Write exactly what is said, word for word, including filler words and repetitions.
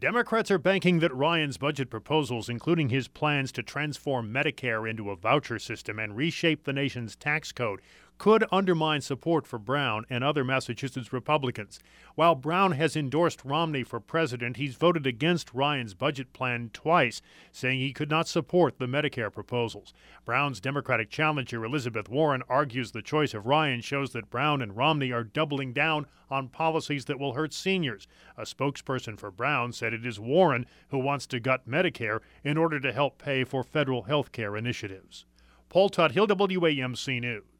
Democrats are banking that Ryan's budget proposals, including his plans to transform Medicare into a voucher system and reshape the nation's tax code, could undermine support for Brown and other Massachusetts Republicans. While Brown has endorsed Romney for president, he's voted against Ryan's budget plan twice, saying he could not support the Medicare proposals. Brown's Democratic challenger, Elizabeth Warren, argues the choice of Ryan shows that Brown and Romney are doubling down on policies that will hurt seniors. A spokesperson for Brown said it is Warren who wants to gut Medicare in order to help pay for federal health care initiatives. Paul Tuthill, W A M C News.